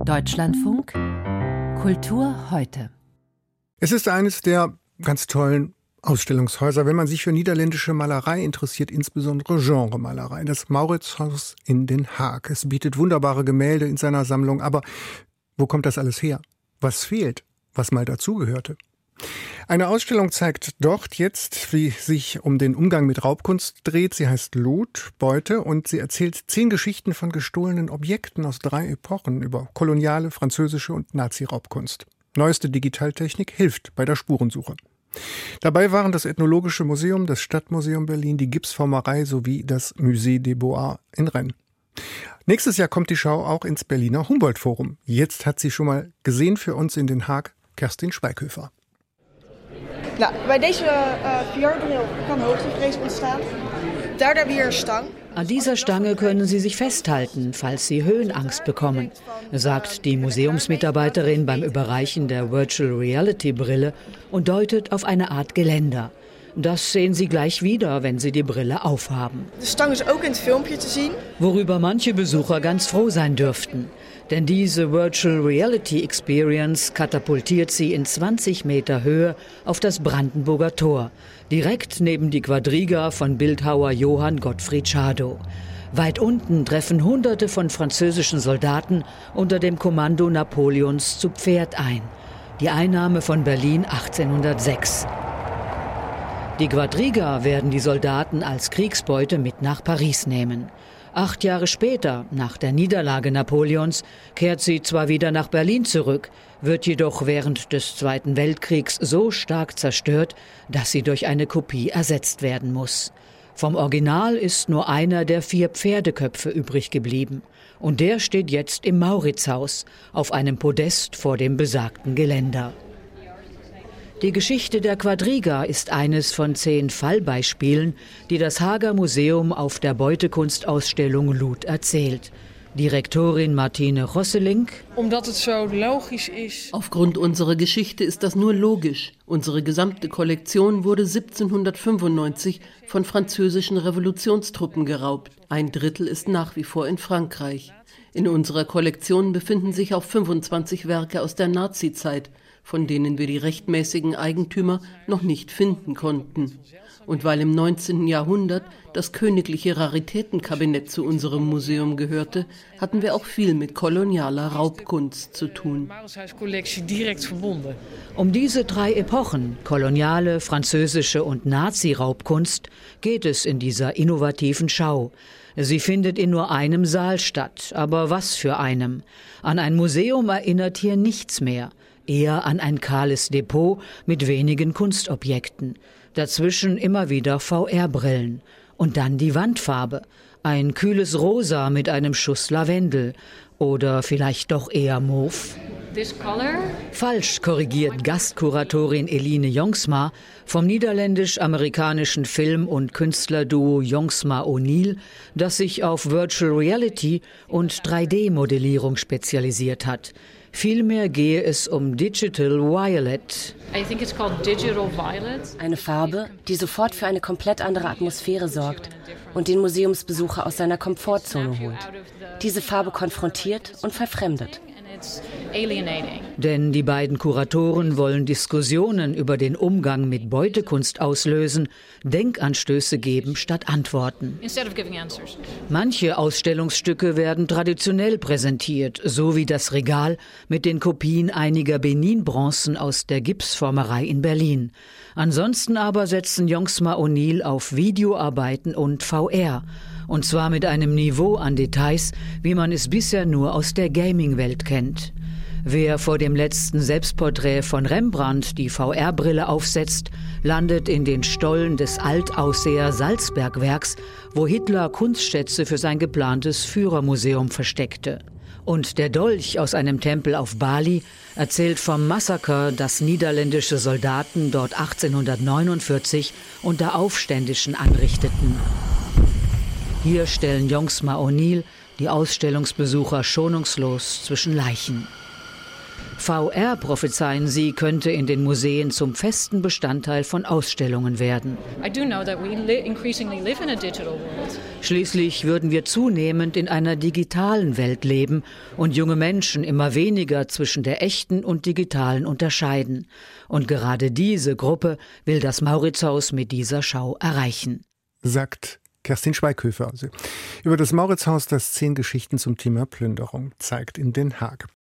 Deutschlandfunk Kultur heute. Es ist eines der ganz tollen Ausstellungshäuser, wenn man sich für niederländische Malerei interessiert, insbesondere Genremalerei. Das Mauritshuis in Den Haag. Es bietet wunderbare Gemälde in seiner Sammlung. Aber wo kommt das alles her? Was fehlt? Was mal dazugehörte? Eine Ausstellung zeigt dort jetzt, wie sich um den Umgang mit Raubkunst dreht. Sie heißt Loot, Beute, und sie erzählt 10 Geschichten von gestohlenen Objekten aus 3 Epochen über koloniale, französische und Nazi-Raubkunst. Neueste Digitaltechnik hilft bei der Spurensuche. Dabei waren das Ethnologische Museum, das Stadtmuseum Berlin, die Gipsformerei sowie das Musée des Beaux-Arts in Rennes. Nächstes Jahr kommt die Schau auch ins Berliner Humboldt-Forum. Jetzt hat sie schon mal gesehen für uns in Den Haag Kerstin Schweighöfer. Nou, bij deze VR-bril kan hoogtevrees ontstaan. Daar hebben we hier een Stang. An dieser Stange können Sie sich festhalten, falls Sie Höhenangst bekommen, sagt die Museumsmitarbeiterin beim Überreichen der Virtual Reality Brille und deutet auf eine Art Geländer. Das sehen Sie gleich wieder, wenn Sie die Brille aufhaben. De Stang is ook in het filmpje te zien. Worüber manche Besucher ganz froh sein dürften. Denn diese Virtual Reality Experience katapultiert sie in 20 Meter Höhe auf das Brandenburger Tor, direkt neben die Quadriga von Bildhauer Johann Gottfried Schadow. Weit unten treffen Hunderte von französischen Soldaten unter dem Kommando Napoleons zu Pferd ein. Die Einnahme von Berlin 1806. Die Quadriga werden die Soldaten als Kriegsbeute mit nach Paris nehmen. 8 Jahre später, nach der Niederlage Napoleons, kehrt sie zwar wieder nach Berlin zurück, wird jedoch während des Zweiten Weltkriegs so stark zerstört, dass sie durch eine Kopie ersetzt werden muss. Vom Original ist nur einer der 4 Pferdeköpfe übrig geblieben. Und der steht jetzt im Mauritshuis auf einem Podest vor dem besagten Geländer. Die Geschichte der Quadriga ist eines von 10 Fallbeispielen, die das Haager Museum auf der Beutekunstausstellung Loot erzählt. Direktorin Martine Rosselink: Aufgrund unserer Geschichte ist das nur logisch. Unsere gesamte Kollektion wurde 1795 von französischen Revolutionstruppen geraubt. 1/3 ist nach wie vor in Frankreich. In unserer Kollektion befinden sich auch 25 Werke aus der Nazizeit, von denen wir die rechtmäßigen Eigentümer noch nicht finden konnten. Und weil im 19. Jahrhundert das königliche Raritätenkabinett zu unserem Museum gehörte, hatten wir auch viel mit kolonialer Raubkunst zu tun. Um diese 3 Epochen, koloniale, französische und Nazi-Raubkunst, geht es in dieser innovativen Schau. Sie findet in nur einem Saal statt, aber was für einem. An ein Museum erinnert hier nichts mehr. Eher an ein kahles Depot mit wenigen Kunstobjekten. Dazwischen immer wieder VR-Brillen. Und dann die Wandfarbe. Ein kühles Rosa mit einem Schuss Lavendel. Oder vielleicht doch eher Mauve. Falsch, korrigiert Gastkuratorin Eline Jongsma vom niederländisch-amerikanischen Film- und Künstlerduo Jongsma-O'Neill, das sich auf Virtual Reality und 3D-Modellierung spezialisiert hat. Vielmehr gehe es um Digital Violet. Eine Farbe, die sofort für eine komplett andere Atmosphäre sorgt und den Museumsbesucher aus seiner Komfortzone holt. Diese Farbe konfrontiert und verfremdet. Denn die beiden Kuratoren wollen Diskussionen über den Umgang mit Beutekunst auslösen, Denkanstöße geben statt Antworten. Manche Ausstellungsstücke werden traditionell präsentiert, so wie das Regal mit den Kopien einiger Benin-Bronzen aus der Gipsformerei in Berlin. Ansonsten aber setzen Jongsma-O'Neill auf Videoarbeiten und VR. Und zwar mit einem Niveau an Details, wie man es bisher nur aus der Gaming-Welt kennt. Wer vor dem letzten Selbstporträt von Rembrandt die VR-Brille aufsetzt, landet in den Stollen des Altausseher Salzbergwerks, wo Hitler Kunstschätze für sein geplantes Führermuseum versteckte. Und der Dolch aus einem Tempel auf Bali erzählt vom Massaker, das niederländische Soldaten dort 1849 unter Aufständischen anrichteten. Hier stellen Jongsma-O'Neill die Ausstellungsbesucher schonungslos zwischen Leichen. VR, prophezeien sie, könnte in den Museen zum festen Bestandteil von Ausstellungen werden. Schließlich würden wir zunehmend in einer digitalen Welt leben und junge Menschen immer weniger zwischen der echten und digitalen unterscheiden. Und gerade diese Gruppe will das Mauritshaus mit dieser Schau erreichen. Sagt Kerstin Schweighöfer über das Mauritshaus, das 10 Geschichten zum Thema Plünderung zeigt in Den Haag.